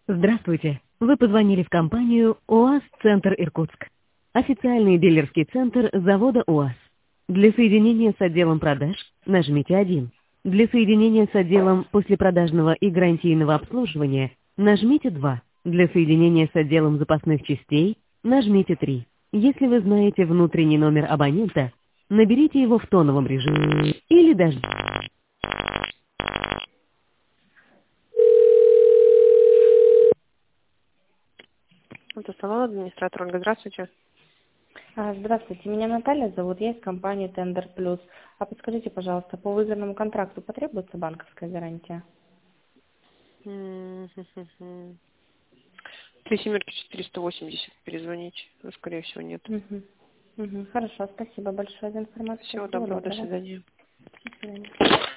Здравствуйте. Вы позвонили в компанию УАЗ-Центр Иркутск. Официальный дилерский центр завода УАЗ. Для соединения с отделом продаж нажмите 1. Для соединения с отделом послепродажного и гарантийного обслуживания нажмите 2. Для соединения с отделом запасных частей нажмите 3. Если вы знаете внутренний номер абонента, наберите его в тоновом режиме или даже... Автосалон, администратор Ольга, здравствуйте. Здравствуйте, меня Наталья зовут, я из компании Tender Plus. А подскажите, пожалуйста, по выигранному контракту потребуется банковская гарантия? 480 перезвонить. Ну, скорее всего, нет. Хорошо, спасибо большое за информацию. Всего Всего доброго, до доброго. свидания. До свидания.